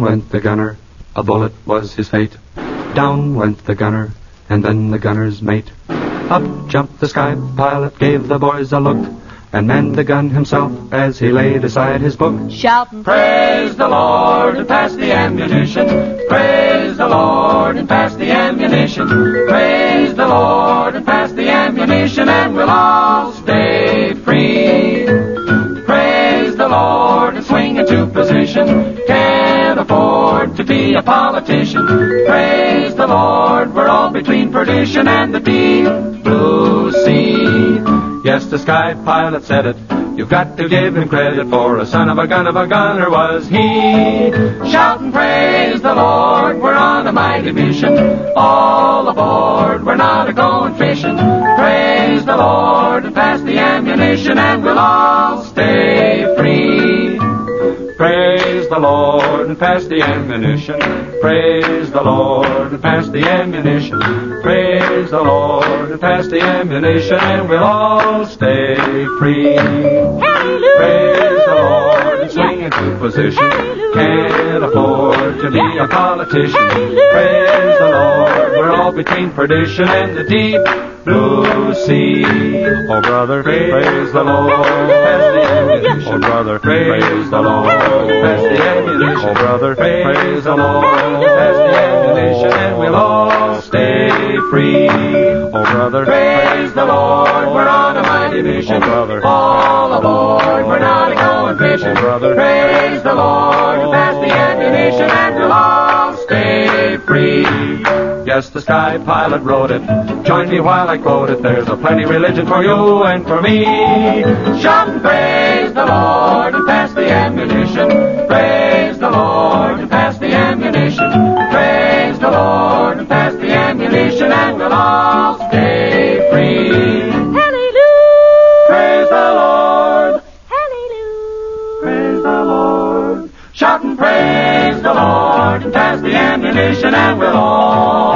Down went the gunner, a bullet was his fate. Down went the gunner, and then the gunner's mate. Up jumped the sky pilot, gave the boys a look, and manned the gun himself as he laid aside his book. Shouting, praise the Lord, and pass the ammunition. Praise the Lord, and pass the ammunition. Praise the Lord, and pass the ammunition, and we'll all stay free. Praise the Lord, and swing into position. Can't afford to be a politician. Praise the Lord, we're all between perdition and the deep blue sea. Yes, the sky pilot said it. You've got to give him credit, for a son of a gunner was he. Shouting, praise the Lord, we're on a mighty mission. All aboard, we're not a-going fishing. Praise the Lord, and pass the ammunition, and we'll all stay free. Praise the Lord, and pass the ammunition. Praise the Lord, and pass the ammunition. Praise the Lord, and pass the ammunition, and we'll all stay free. hallelujah. Praise the Lord, and swing into position. Can't afford to be a politician. Praise the Lord, we're all between perdition and the deep blue sea. Oh, brother, praise the Lord, pass the ammunition. Oh, brother, praise the Lord, pass the ammunition. Oh, brother, praise the Lord, pass the ammunition, and we'll all stay free. Oh, brother, praise the Lord, we're on a mighty mission. Oh, brother, all aboard, we're not a-going fishing. Oh, brother, praise the Lord, pass the ammunition, and we'll all stay free. Yes, the sky pilot wrote it. Join me while I quote it. There's a plenty religion for you and for me. Shout and praise the Lord, and pass the ammunition. Praise the Lord, and pass the ammunition. Praise the Lord, and pass the ammunition, and we'll all stay free. Hallelujah. Praise the Lord. Hallelujah. Praise the Lord. Shout and praise the Lord, and pass the ammunition, and we'll all